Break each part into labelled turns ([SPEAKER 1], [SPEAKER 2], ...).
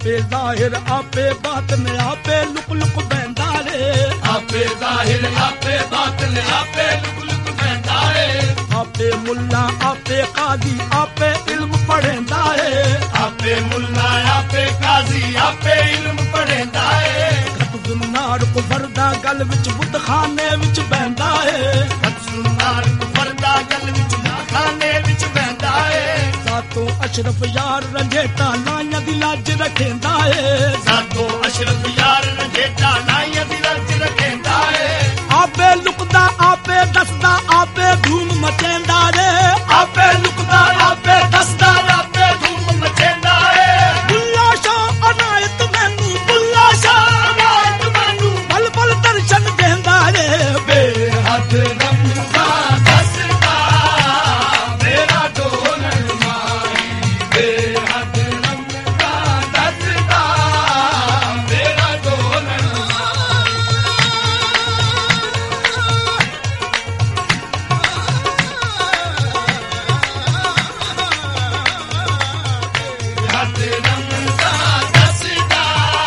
[SPEAKER 1] आपे ज़ाहिर आपे बातिन आपे लुक लुक बहंदा रे
[SPEAKER 2] आपे ज़ाहिर आपे बातिन आपे लुक लुक बहंदा रे
[SPEAKER 1] आपे मुल्ला आपे काजी आपे इल्म पढ़ेंदा रे
[SPEAKER 2] आपे मुल्ला आपे काजी आपे इल्म पढ़ेंदा रे
[SPEAKER 1] घट सुनार को फरदा गल विच बुत खाने विच बहंदा रे
[SPEAKER 2] घट सुनार को फरदा गल विच खाने विच बहंदा रे
[SPEAKER 1] सातो अशरफ यार रंजेटा लाइयां दी लाज रखेंदा रे
[SPEAKER 2] सातो अशरफ यार रंजेटा लाइयां दी लाज रखेंदा रे
[SPEAKER 1] आपे लुकदा आपे दसदा आपे धूम मचेंदा रे
[SPEAKER 2] आपे लुकदा आपे दसदा आपे धूम मचेंदा रे
[SPEAKER 1] बुल्ला शाह अनायत मैनू बुल्ला शाह
[SPEAKER 2] अनायत मैनू
[SPEAKER 1] बल बल दर्शन देंदा रे
[SPEAKER 2] बेहद रमदा दसदा मेरा डोलन माई बेहद रमदा दसदा मेरा डोलन बेहद रमदा दसदा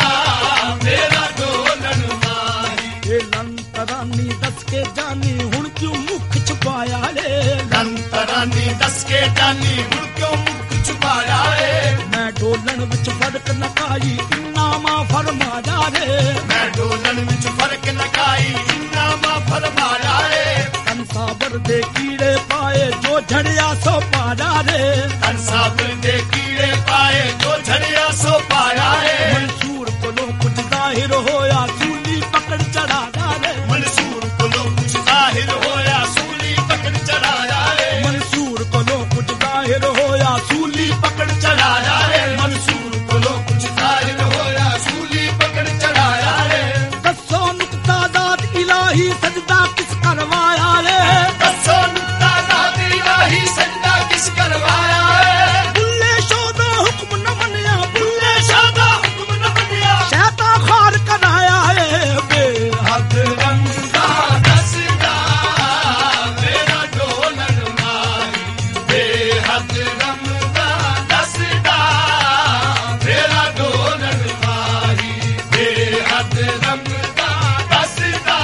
[SPEAKER 2] मेरा डोलन माई
[SPEAKER 1] ए लंतरानी दस के जानी हुण क्यों मुख छुपाया रे
[SPEAKER 2] लंतरानी दस के जानी हुण क्यों मुख छुपाया रे
[SPEAKER 1] मैं डोलन विच फर्क न पाई इन्ना मां फरमाया रे
[SPEAKER 2] मैं डोलन विच फर्क न काई इन्ना मां फरमाया रे
[SPEAKER 1] तन साबर दे कीड़े पाए जो झड़िया सो पाया रे
[SPEAKER 2] तन साबर दे कीड़े पाए जो झड़िया सो पाया रे
[SPEAKER 1] मंसूर कोलों कुछ जाहिर होया सूली पकड़ चढ़ाया रे
[SPEAKER 2] मंसूर कोलों कुछ जाहिर होया सूली पकड़ चढ़ाया रे
[SPEAKER 1] मंसूर कोलों कुछ जाहिर होया सूली पकड़
[SPEAKER 2] चढ़ाया रे मंसूर कोलों कुछ जाहिर होया सूली पकड़ चढ़ाया रे
[SPEAKER 1] दसो नुक्ता दात इलाही सजदा किस करवाया रे
[SPEAKER 2] दसो नुक्ता दात इलाही सजदा किस करवाया रे
[SPEAKER 1] बुल्ले शोदा हुक्म न मनिया बुल्ले
[SPEAKER 2] शादा हुक्म न बनिया
[SPEAKER 1] शैता खार कराया रे
[SPEAKER 2] हद रमदा दसदा मेरा डोलन माई बेहद रमदा दसदा मेरा डोलन माई बेहद रमदा दसदा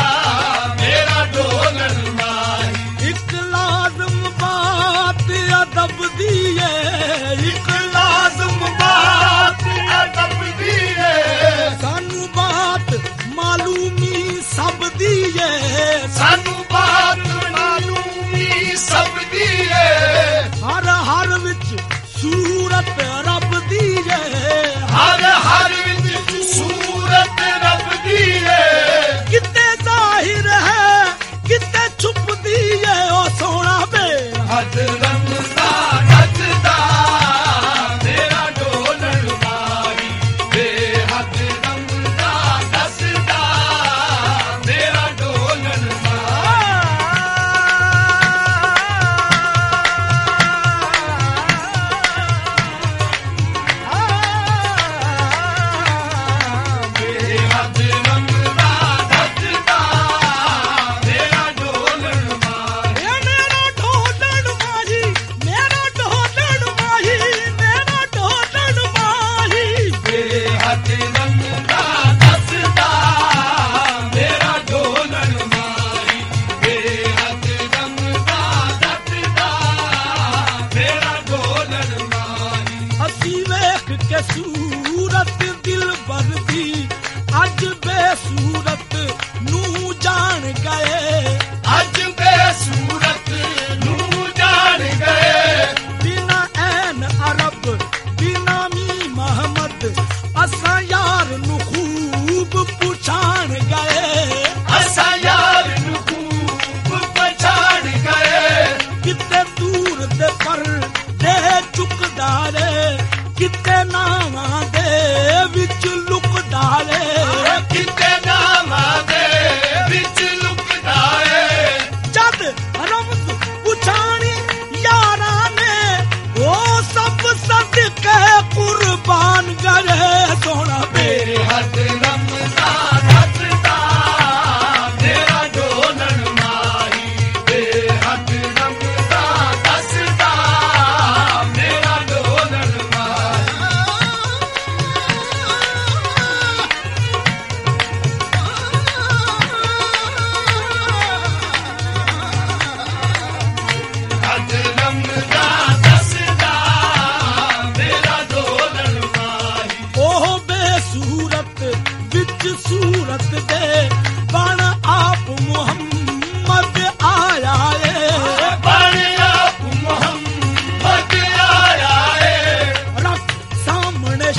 [SPEAKER 2] मेरा डोलन माई
[SPEAKER 1] एक लाज़म बात अदब दिए एक
[SPEAKER 2] लाज़म बात अदब दिए
[SPEAKER 1] सानू बात मालूमी सब दिए
[SPEAKER 2] सानू बात मालूमी सब दिए
[SPEAKER 1] हर हर विच सूरत रब दिए
[SPEAKER 2] हर हर विच सूरत रब दिए
[SPEAKER 1] किते जाहिर है किते छुप दिए ओ सोना बे
[SPEAKER 2] हद रमदा दसदा मेरा डोलन माई बेहद रमदा दसदा मेरा डोलन बेहद रमदा दसदा मेरा डोलन माई
[SPEAKER 1] ए मेरा ढोलण माही मेरा ढोलण माही मेरा ढोलण माही
[SPEAKER 2] बेहद रमदा दसदा मेरा डोलन माई बेहद रमदा दसदा मेरा डोलन माई
[SPEAKER 1] असी वेख के सूरत दिल भर दी अज बेसूरत नू जान गए
[SPEAKER 2] अज बेसूरत नू जान गए
[SPEAKER 1] बिना ऐन अरब बिना मी मोहम्मद असा यार नू खूब पुछाण गए
[SPEAKER 2] असा यार नू खूब पहचान गए
[SPEAKER 1] किते दूर दे पर दे चुकदा रे किते नावां दे विच लुकदा रे
[SPEAKER 2] किते नामा दे विच लुकदा है
[SPEAKER 1] जद रमज पुछाणी यारा ने वो सब सदके कुर्बान करे सोना
[SPEAKER 2] मेरे हद रमदा दसदा मेरा डोलन माई बेहद रमदा दसदा मेरा डोलन माई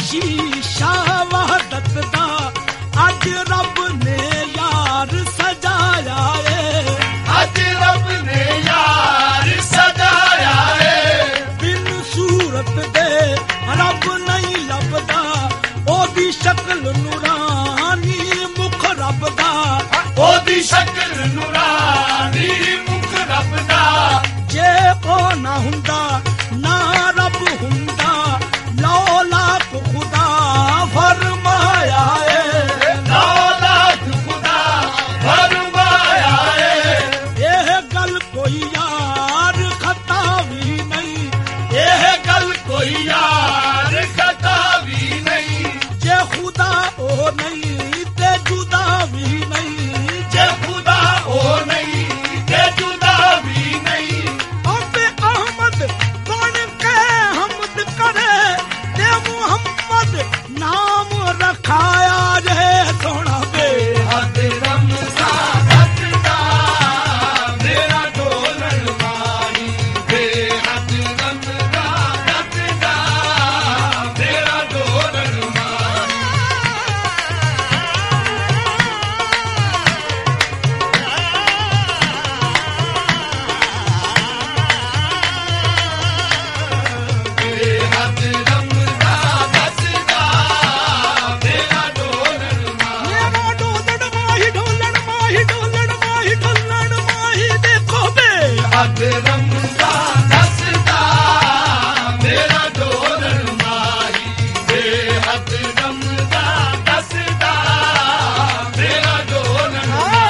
[SPEAKER 1] ਸ਼ੀਸ਼ਾ ਵਹਦਤ ਦਾ ਅੱਜ ਰੱਬ ਨੇ ਯਾਰ ਸਜਾਇਆ ਏ,
[SPEAKER 2] ਅੱਜ ਰੱਬ ਨੇ ਯਾਰ ਸਜਾਇਆ ਏ।
[SPEAKER 1] ਬਿਨ ਸੂਰਤ ਦੇ ਰੱਬ ਨਹੀਂ ਲੱਭਦਾ, ਉਹਦੀ ਸ਼ਕਲ ਨੂਰਾਨੀ ਮੁਖ ਰੱਬ ਦਾ,
[SPEAKER 2] ਉਹਦੀ ਸ਼ਕਲ ਨੂਰਾਨੀ ਮੁਖ ਰੱਬ ਦਾ।
[SPEAKER 1] ਜੇ ਉਹ ਨਾ ਹੁੰਦਾ ਨਾ ਰੱਬ ਹੁੰਦਾ, ਲਓ ਲਾਖ ਖੁਦਾ ਫਰਮਾਇਆ ਏ,
[SPEAKER 2] ਲਓ ਲਾਖ ਖੁਦਾ ਫਰਮਾਇਆ ਏ।
[SPEAKER 1] ਇਹ ਗੱਲ ਕੋਈ ਯਾਰ ਖਤਾ ਵੀ ਨਹੀਂ,
[SPEAKER 2] ਇਹ ਗੱਲ ਕੋਈ ਯਾਰ ਖਤਾ ਵੀ ਨਹੀਂ।
[SPEAKER 1] ਜੇ ਖੁਦਾ ਉਹ ਨਹੀਂ ਤੇ ਜੁਦਾ ਵੀ ਨਹੀਂ,
[SPEAKER 2] ਜੇ ਖੁਦਾ ਉਹ ਨਹੀਂ ਤੇ ਜੁਦਾ ਵੀ ਨਹੀਂ।
[SPEAKER 1] ਆਪੇ ਅਹਮਦ ਬਣ ਕੇ ਹਮਦ ਕਰੇ ਤੇ ਮੁਹੰਮਦ ਨਾਮ ਰਖਾਇਆ ਜੇ ਸੋਹਣਾ ਵੇ।
[SPEAKER 2] ਹੱਦ ਰਮਜ਼ਾਨ ਹੱਦ ਦਾ ਮੇਰਾ ਢੋਲਣ ਮਾਰੀ, ਬੇਹੱਦ ਰਮਜ਼ਾਨ ਹੱਦ ਦਾ ਮੇਰਾ ਢੋਲਣ ਮਾਰੀ। ਬੇਹੱਦ ਰਮਜ਼ਾਨ ਹੱਦ ਦਾ ਮੇਰਾ ਢੋਲਣ ਮਾਰੀ।
[SPEAKER 1] ਮੇਰਾ ਢੋਲਣ ਮਾਹੀ ਢੋਲਣ ਮਾਹੀ ਢੋਲਣ ਮਾਹੀ ਢੋਲਣ ਮਾਹੀ ਦੇਖੋ ਵੇ।
[SPEAKER 2] ਹੱਦ ਰਮਜ਼ਾਨ ਹੱਦ ਦਾ ਮੇਰਾ ਢੋਲਣ ਮਾਰੀ, ਬੇਹੱਦ ਰਮਜ਼ਾਨ ਹੱਦ ਦਾ ਮੇਰਾ ਢੋਲਣ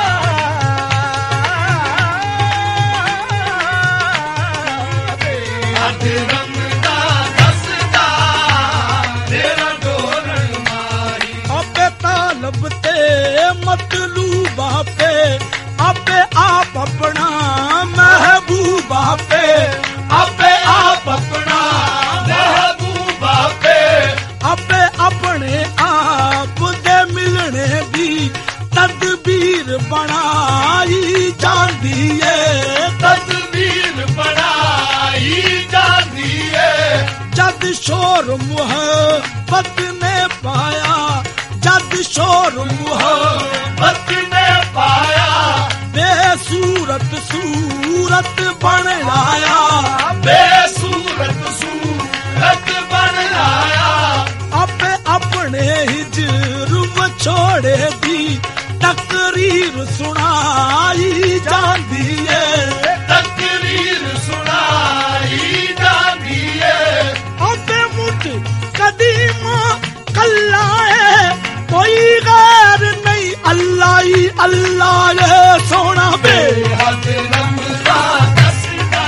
[SPEAKER 2] ਹੱਦ ਰਮਜ਼ਾਨ ਹੱਦ ਦਾ ਮੇਰਾ ਢੋਲਣ ਮਾਰੀ।
[SPEAKER 1] ਆਪੇ ਤਾਲਬ ਤੇ ਮਤਲੂਬ ਆਪੇ, ਆਪੇ ਆਪ ਆਪਣਾ ਮਹਿਬੂਬ ਆਪੇ,
[SPEAKER 2] ਆਪੇ ਆਪ ਆਪਣਾ ਮਹਿਬੂਬ ਆਪੇ,
[SPEAKER 1] ਆਪੇ ਆਪਣੇ ਆਪ ਦੇ ਮਿਲਣੇ ਦੀ ਤਦਬੀਰ ਬਣਾਈ ਜਾਂਦੀ ਏ,
[SPEAKER 2] ਤਦਬੀਰ ਬਣਾਈ ਜਾਂਦੀ ਏ।
[SPEAKER 1] ਜਦ ਸ਼ੋਰ ਮੁਹੱਬਤ ਨੇ ਪਾਇਆ, ਜਦ ਸ਼ੋਰ ਮੁਹੱਬਤ
[SPEAKER 2] ਨੇ ਪਾਇਆ,
[SPEAKER 1] ਬੇਸੂਰਤ ਸੂਰਤ ਬਣ ਲਾਇਆ,
[SPEAKER 2] ਬੇਸੂਰਤ ਸੂਰਤ ਬਣ ਲਾਇਆ।
[SPEAKER 1] ਆਪੇ ਆਪਣੇ ਹਿਜਰ ਵਿਛੋੜੇ ਦੀ ਤਕਰੀਰ ਸੁਣਾਈ ਜਾਂਦੀ ਏ,
[SPEAKER 2] ਤਕਰੀਰ ਸੁਣਾਈ ਜਾਂਦੀ ਏ।
[SPEAKER 1] ਆਪੇ ਮੁੱਢ ਕਦੀਮਾ ਕੱਲਾ ਏ, ਕੋਈ ਗੈਰ ਨਹੀਂ ਅੱਲਾ ਹੀ ਅੱਲਾ ਏ ਸੋਹਣਾ ਵੇ।
[SPEAKER 2] ਬੇਹੱਦ ਰਮਜ਼ਾਨ ਦੱਸਦਾ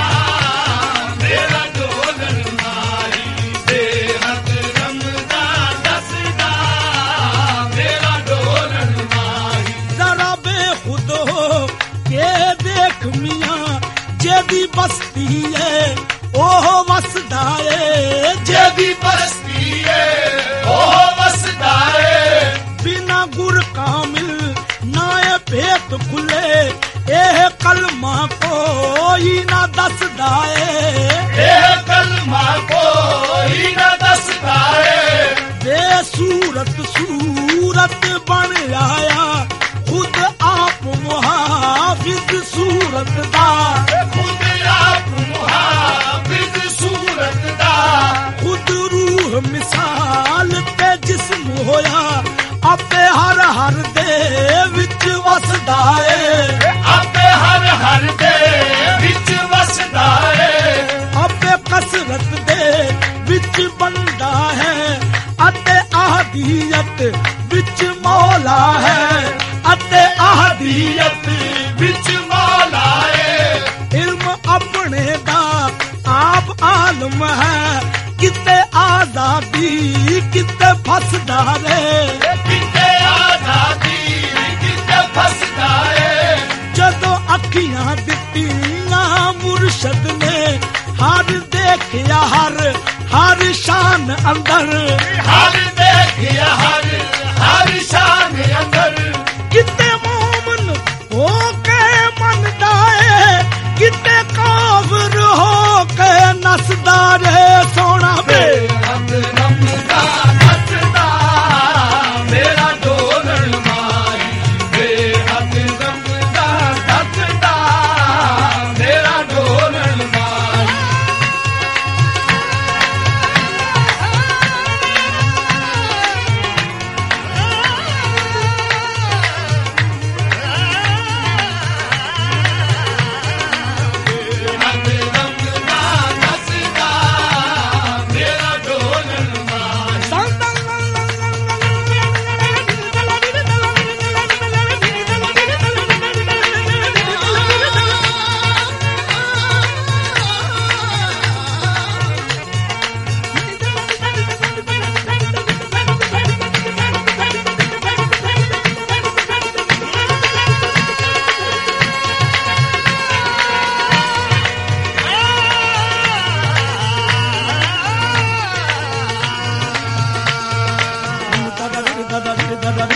[SPEAKER 2] ਮੇਰਾ ਢੋਲਣ ਮਾਰੀ, ਬੇਹੱਦ ਰਮਜ਼ਾਨ ਦੱਸਦਾ ਮੇਰਾ ਢੋਲਣ ਮਾਰੀ।
[SPEAKER 1] ਜ਼ਰਾ ਬੇਖੁਦ ਹੋ ਕੇ ਦੇਖ ਮੀਆਂ, ਜਿਹਦੀ ਬਸਤੀ ਏ ਉਹ ਵਸਦਾ ਏ,
[SPEAKER 2] ਜਿਹਦੀ ਬਸਤੀ ਏ ਉਹ ਵਸਦਾ ਏ।
[SPEAKER 1] ਬਿਨਾ ਗੁਰ ਕਾਮਿਲ ਨਾ ਇਹ ਭੇਤ ਖੁੱਲੇ, ਇਹ ਕਲਮਾ ਕੋਈ ਨਾ ਦੱਸਦਾ ਏ,
[SPEAKER 2] ਇਹ ਕਲਮਾ ਕੋਈ ਨਾ ਦੱਸਦਾ ਏ।
[SPEAKER 1] ਬੇਸੂਰਤ ਸੂਰਤ ਬਣ ਆਇਆ, ਖੁਦ ਆਪ ਮੁਹਾਫਿਜ਼ ਸੂਰਤ ਦਾ,
[SPEAKER 2] ਖੁਦ ਆਪ ਮੁਹਾਫਿਜ਼ ਸੂਰਤ ਦਾ,
[SPEAKER 1] ਖੁਦ ਰੂਹ ਮਿਸਾਲ ਤੇ ਜਿਸਮ ਹੋਇਆ, ਆਪੇ ਹਰ ਹਰ ਦੇ ਵਿੱਚ ਵਸਦਾ ਏ,
[SPEAKER 2] ਆਪੇ ਹਰ ਹਰ ਦੇ ਵਿੱਚ ਵਸਦਾ ਏ।
[SPEAKER 1] ਆਪੇ ਕਸਰਤ ਦੇ ਵਿੱਚ ਬੰਦਾ ਹੈ, ਅਤੇ ਆਹਦੀਅਤ ਵਿੱਚ ਮੌਲਾ ਹੈ, ਅਤੇ ਆਹਦੀਅਤ
[SPEAKER 2] ਵਿੱਚ ਮੌਲਾ ਏ।
[SPEAKER 1] ਇਲਮ ਆਪਣੇ ਦਾ ਆਪ ਆਲਮ ਹੈ, ਕਿਤੇ ਆਜ਼ਾਦੀ ਕਿਤੇ ਫਸਦਾ ਰੇ,
[SPEAKER 2] ਕਿਤੇ ਆਜ਼ਾਦੀ ਕਿਤੇ ਫਸਦਾ ਏ।
[SPEAKER 1] ਜਦੋਂ ਅੱਖੀਆਂ ਦਿੱਤੀਆਂ ਮੁਰਸ਼ਦ ਨੇ, ਹਰ ਦੇਖਿਆ ਹਰ ਸ਼ਾਨ ਅੰਦਰ,
[SPEAKER 2] ਹਰ ਦੇਖਿਆ ਹਰ ਸ਼ਾਨ ਅੰਦਰ।
[SPEAKER 1] ਕਿਤੇ ਮੂਮਨ ਹੋ ਕੇ ਮੰਨਦਾ ਏ, ਕਿਤੇ ਕਾਫਰ ਹੋ ਕੇ ਨਸਦਾ ਰੇ ਸੋਹਣਾ ਵੇ।
[SPEAKER 2] ਬੇਹੱਦ ਰਮਜ਼ਾਨ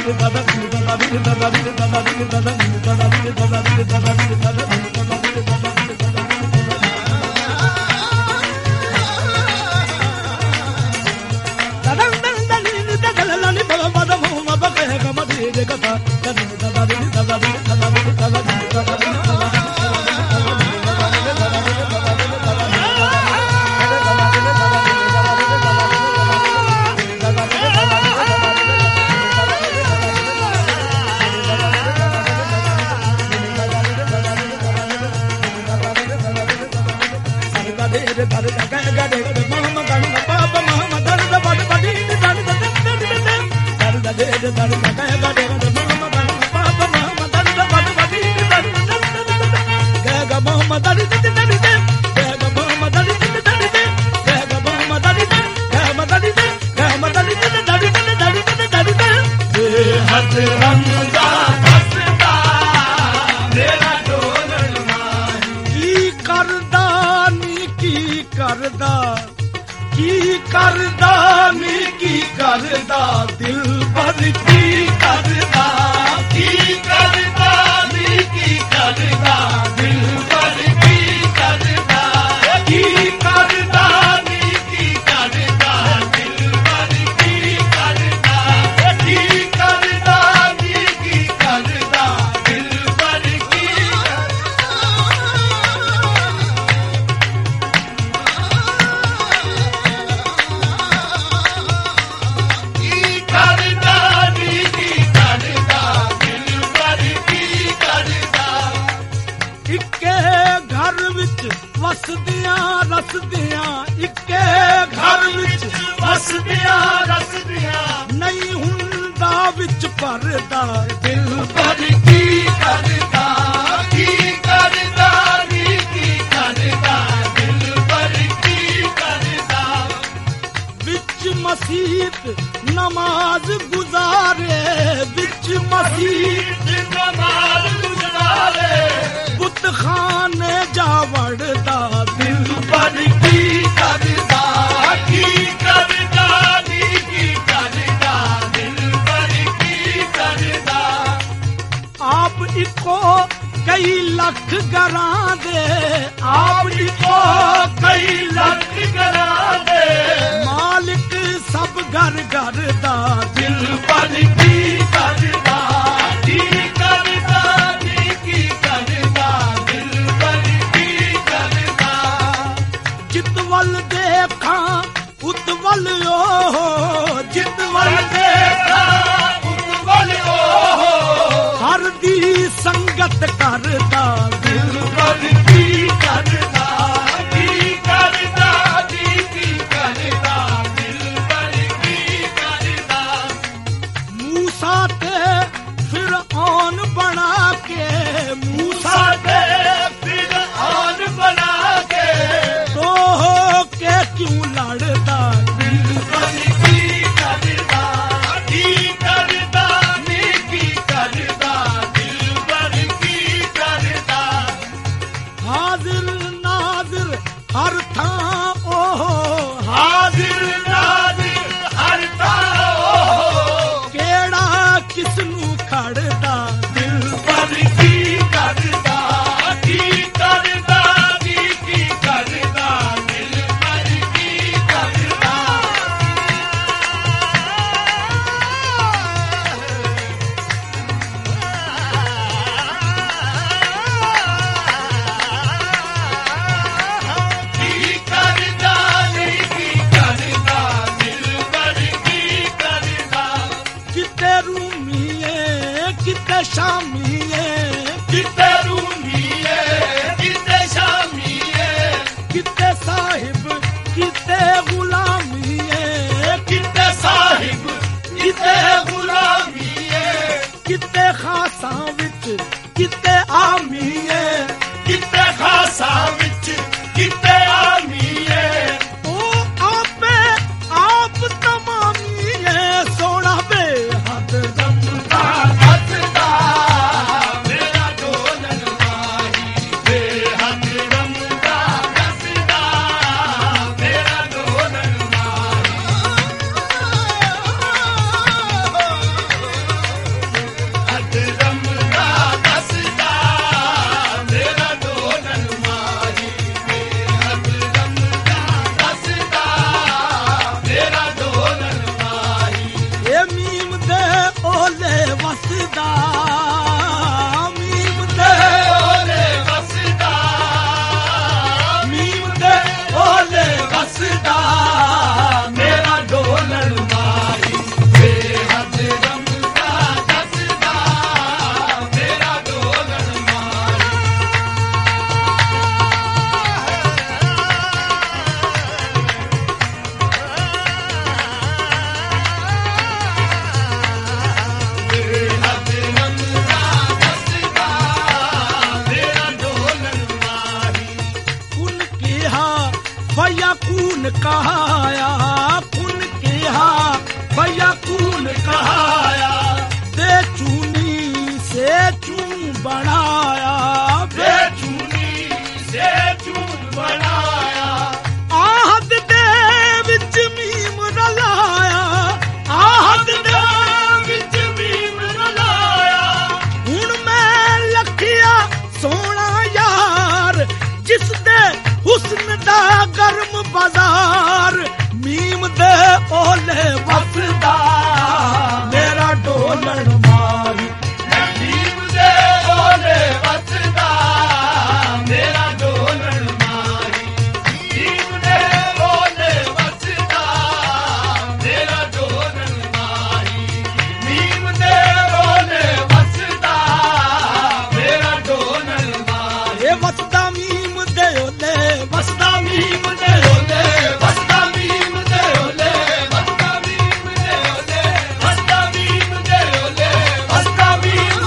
[SPEAKER 2] Hãy subscribe
[SPEAKER 1] ਵਸਦਾ ਮੀਮ ਦੇ
[SPEAKER 2] ਓਲੇ ਵਸਦਾ
[SPEAKER 1] ਮੀਮ ਦੇ ਓਲੇ ਵਸਦਾ
[SPEAKER 2] ਮੇਰਾ ਡੋਲਣ ਮਾਹੀ ਬੇਹੱਦ ਰੰਗਦਾ ਦੱਸਦਾ ਮੇਰਾ ਡੋਲਣ ਮਾਹੀ ਬੇਹੱਦ ਰੰਗਦਾ ਦੱਸਦਾ ਮੇਰਾ ਡੋਲਣ ਮਾਹੀ
[SPEAKER 1] ਕੁਨ ਕਿਹਾ ਫਯਾ ਕੂਨ ਕਹਾਇਆ ਕੁਨ ਕਿਹਾ ਫਯਾ ਕੂਨ ਕਹਾਇਆ ਤੇ ਚੂਨੀ ਸੇ ਚੂੰ ਬਣਾਇਆ
[SPEAKER 2] ਬੇਚੂਨੀ ਸੇ ਚੂਨ ਬਣਾਇਆ
[SPEAKER 1] ਆਹਦ ਦੇ ਵਿੱਚ ਮੀਮ ਰਲਾਇਆ ਆਹਦ ਦੇ
[SPEAKER 2] ਵਿੱਚ ਮੀਮ ਰਲਾਇਆ
[SPEAKER 1] ਹੁਣ ਮੈਂ ਲਖਿਆ ਸੋਹਣਾ ਯਾਰ ਜਿਸ ਦੇ ਹੁਸਨ ਦਾ ਗਰਮ ਬਾਜ਼ਾਰ ਮੀਮ ਦੇ ਓਲੇ ਵਸਦਾ ਮੇਰਾ ਡੋਲਣ ਮਾਹੀ
[SPEAKER 2] ਮੀਮ ਦੇ ਓਲੇ ਵਸਦਾ ਮੇਰਾ ਡੋਲਣ ਮਾਹੀ ਮੀਮ ਦੇ ਓਲੇ ਵਸਦਾ ਮੇਰਾ ਡੋਲਣ ਮਾਹੀ ਮੀਮ ਦੇ ਓਲੇ ਵਸਦਾ ਮੇਰਾ ਡੋਲਣ ਮਾਹੀ
[SPEAKER 1] ਇਹ ਵਸਦਾ ਮੀਮ ਦੇ ਓਲੇ ਵਸਦਾ ਮੀਮ ਦੇ
[SPEAKER 2] ਓਲੇ ਵਸਦਾ ਮੀਮ ਦੇ ਓਲੇ ਵਸਦਾ ਮੀਮ ਦੇ ਓਲੇ ਵਸਦਾ ਮੀਮ ਦੇ ਓਲੇ ਵਸਦਾ ਮੀਮ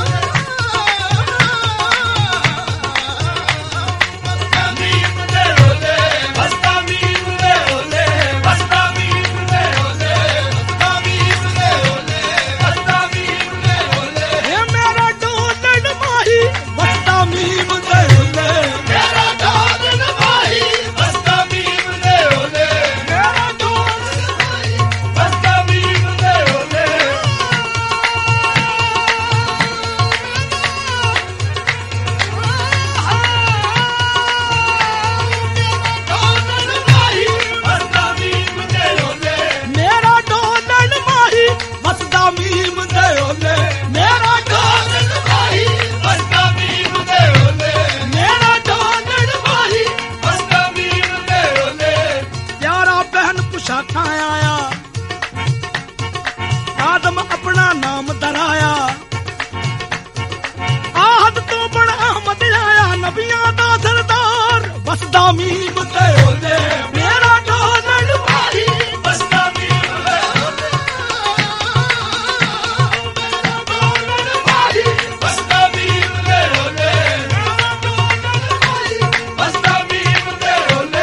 [SPEAKER 2] ਮੀਮ ਦੇ ਓਲੇ ਵਸਦਾ ਮੀਮ ਦੇ ਓਲੇ ਵਸਦਾ ਮੀਮ ਦੇ ਓਲੇ ਵਸਦਾ ਮੀਮ ਦੇ ਓਲੇ ਵਸਦਾ ਮੀਮ ਦੇ ਓਲੇ
[SPEAKER 1] ਇਹ ਮੇਰਾ ਡੋਲਣ ਮਾਹੀ ਵਸਦਾ ਮੀਮ ਦੇ ਓਲੇ
[SPEAKER 2] ਮੇਰਾ ਡੋਲਣ ਮਾਹੀ ਵਸਦਾ ਮੀਮ ਦੇ ਓਲੇ ਮੇਰਾ ਡੋਲਣ ਮਾਹੀ ਵਸਦਾ ਮੀਮ ਦੇ ਓਲੇ ਡੋਲਣ ਮਾਹੀ ਵਸਦਾ ਮੀਮ ਦੇ ਓਲੇ
[SPEAKER 1] ਮੇਰਾ ਡੋਲਣ ਮਾਹੀ ਵਸਦਾ ਮੀਮ ਦੇ ਓਲੇ ਮੇਰਾ
[SPEAKER 2] ਡੋਲਣ ਮਾਹੀ ਵਸਦਾ ਮੀਮ ਦੇ ਓਲੇ
[SPEAKER 1] ਮੇਰਾ ਡੋਲਣ ਮਾਹੀ
[SPEAKER 2] ਵਸਦਾ ਮੀਮ ਦੇ ਓਲੇ
[SPEAKER 1] ਪਿਆਰਾ ਬਹਿਨ ਪੁਸ਼ਾਕਾਂ ਆਇਆ ਆਦਮ ਆਪਣਾ ਨਾਮ ਦਰਾਇਆ ਆਹਦ ਤੋਂ ਬਣ ਅਹਮਦ ਆਇਆ ਨਬੀਆਂ ਦਾ ਸਰਦਾਰ ਵਸਦਾ ਮੀਮ ਤੇ ਓਲੇ ਮੇਰਾ ਡੋਲਣ ਮਾਹੀ
[SPEAKER 2] ਵਸਦਾ ਮੀਮ ਦੇ ਓਲੇ ਡੋਲਣ ਮਾਹੀ ਵਸਦਾ ਮੀਮ ਦੇ ਓਲੇ ਡੋਲਣ ਮਾਹੀ ਵਸਦਾ ਮੀਮ ਦੇ ਓਲੇ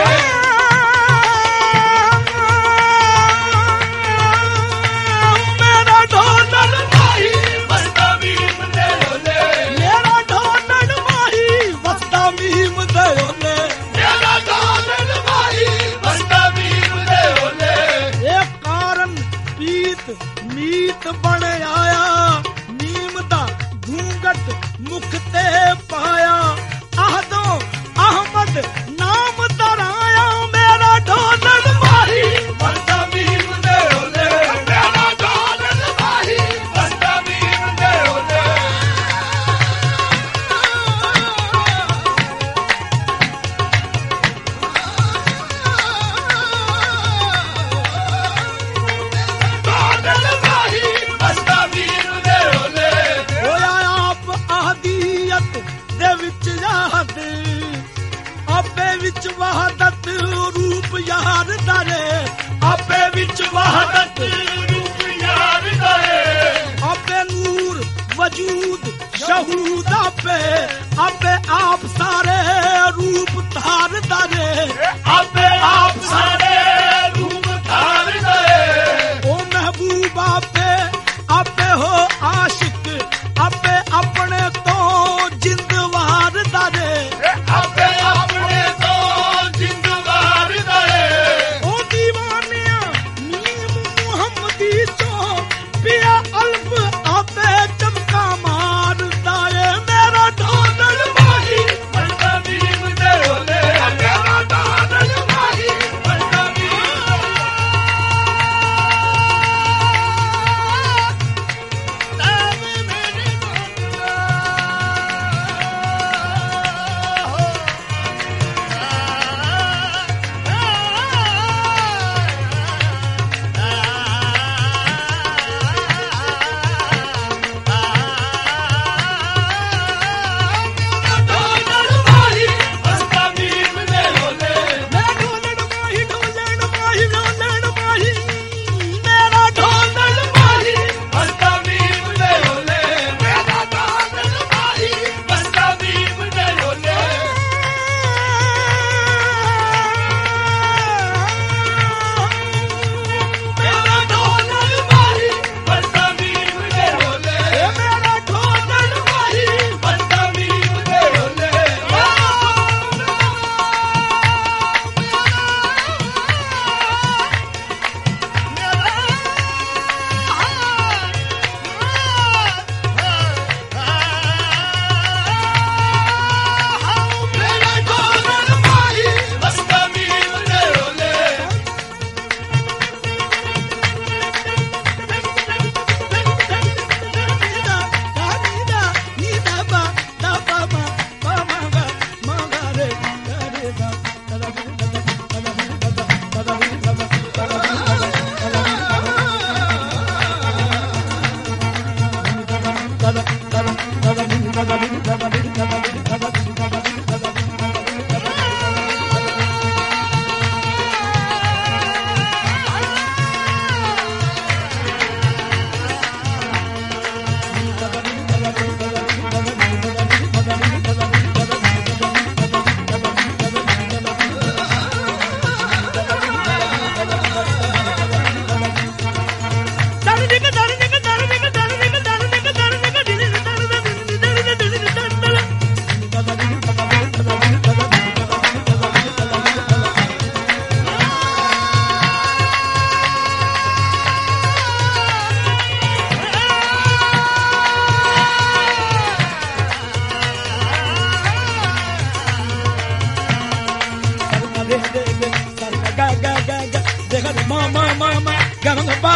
[SPEAKER 1] ਮੇਰਾ ਡੋਲਣ ਮਾਹੀ
[SPEAKER 2] ਵਸਦਾ ਮੀਮ ਦੇ ਓਲੇ
[SPEAKER 1] ਮੇਰਾ ਡੋਲਣ ਮਾਹੀ ਵਸਦਾ ਮੀਮ ਦੇ ਓਲੇ
[SPEAKER 2] ਮੇਰਾ ਡੋਲਣ ਮਾਹੀ ਵਸਦਾ ਮੀਮ ਦੇ ਓਲੇ
[SPEAKER 1] ਇਹ ਕਾਰਨ ਪੀਤ ਮੀਤ ਬਣ ਆਇਆ ਮੀਮ ਦਾ ਘੂੰਗਟ ਮੁਖ ਤੇ ਪਾਇਆ ਆਹਦੋਂ ਅਹਮਦ ਨਾਮ ਦਰਾਇਆ ਮੇਰਾ ਡੋਲਣ ਮਾਹੀ
[SPEAKER 2] ਵਸਦਾ ਮੀਮ ਦੇ ਓਲੇ ਮੇਰਾ ਡੋਲਣ ਮਾਹੀ ਵਸਦਾ ਮੀਮ ਦੇ ਓਲੇ ਡੋਲਣ ਮਾਹੀ ਵਸਦਾ ਮੀਮ ਦੇ ਓਲੇ
[SPEAKER 1] ਹੋਇਆ ਆਪ ਅਹਦੀਅਤ ਦੇ ਵਿੱਚ ਯਾਦ ਆਪੇ ਵਿੱਚ ਵਹਦਤ ਰੂਪ ਯਾਰ ਦਰੇ
[SPEAKER 2] ਆਪੇ ਵਿੱਚ ਵਹਦਤ ਰੂਪ ਯਾਰ ਦਏ
[SPEAKER 1] ਆਪੇ ਨੂਰ ਵਜੂਦ ਸ਼ਹੂਦ ਆਪੇ ਆਪ ਸਾਰੇ ਰੂਪ ਧਾਰ ਦਰੇ
[SPEAKER 2] ਆਪੇ ਆਪ ਸਾਰੇ ਰੂਪ ਧਾਰ ਗਏ
[SPEAKER 1] ਉਹ ਮਹਿਬੂਬ ਆਪੇ ਹੋ ਆਸ਼ਿਕ ਆਪੇ ਆਪਣੇ ਤੋਂ ਜਿੰਦਵਾਰ ਦਰੇ
[SPEAKER 2] ਆਪੇ ਆਪਣੇ ਤੋਂ ਜਿੰਦਵਾਰ ਗਏ
[SPEAKER 1] ਉਹ ਦੀਵਾਨਿਆਂ ਮੀਮ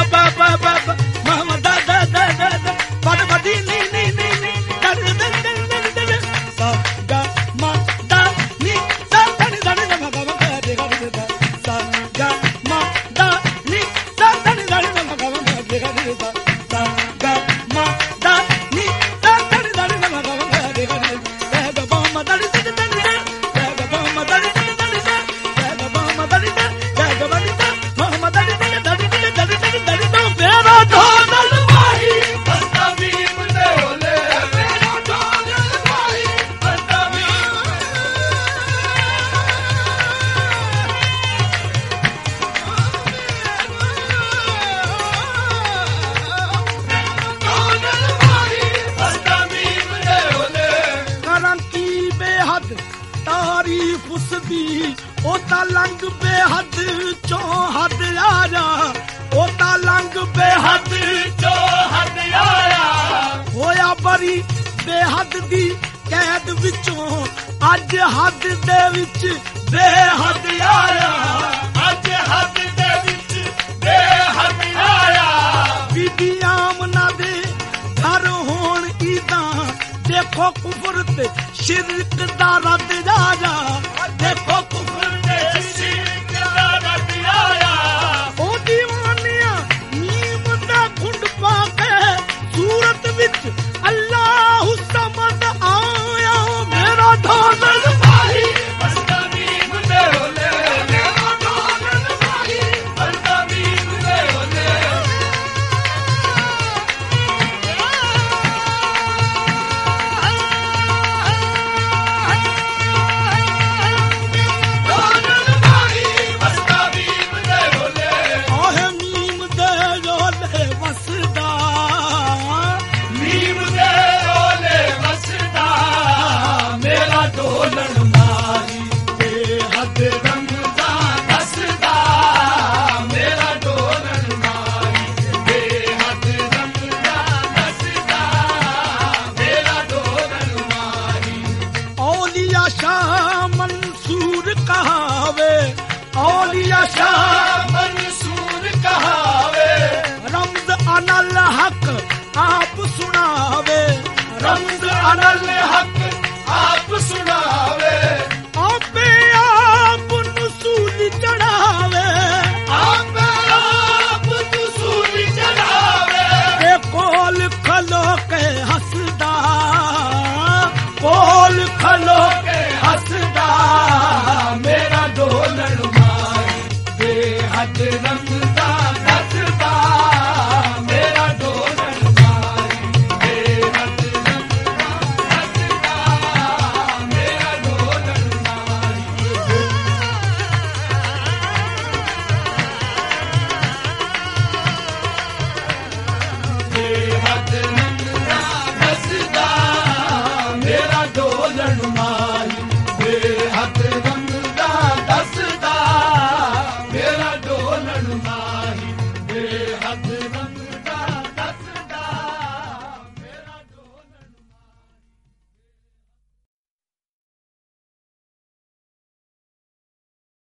[SPEAKER 1] मोहम्मद बड़ बड़ी नी नी नी नी सा गा मा दा नी सा धन धन ग ग ग रे ग रे सा गा मा दा नी सा धन धन ग ग ग रे ग रे सा गा मा दा नी सा धन धन ग ग ग रे ग रे ग ग मोहम्मद ग ग मोहम्मद ग ग मोहम्मद मेरा ढोल माही
[SPEAKER 2] बस्ता मीम दे ओले मेरा ढोल माही बस्ता मीम ढोल माही बस्ता मीम दे ओले
[SPEAKER 1] करंती बेहद तारीफ उसदी ओ ता लंग बेहद चो हद आया ओ ता लंग बेहद
[SPEAKER 2] जो हद आया
[SPEAKER 1] होया बरी बेहद दी कैद विचों अज हद दे विच बेहद आया
[SPEAKER 2] अज हद दे विच बेहद आया
[SPEAKER 1] बीबी आमना दे घर होण ईदां देखो कुफर ते शिरक दा रद आया देखो कुफर ते
[SPEAKER 2] शिरक दा रद आया
[SPEAKER 1] ओ दीवानिया नीम दा घुंड पा के सूरत विच अल्लाह समद आया मेरा ढोल
[SPEAKER 2] माही बस्ता मीम दे ओले मेरा ढोल माही बस्ता मीम दे ओले ढोल माही बस्ता मीम दे ओले
[SPEAKER 1] आहे मीम दे जोले वसदा
[SPEAKER 2] मीम दे ओले वसदा मेरा ढोलन माही बेहद रमज़ान हसदा मेरा ढोलन माही बेहद रमज़ान हसदा मेरा ढोलन माही
[SPEAKER 1] औलिया शाह मंसूर कहावे औलिया शाह
[SPEAKER 2] मंसूर कहावे
[SPEAKER 1] रमज अनल हक आप सुनावे
[SPEAKER 2] रमज़ अनल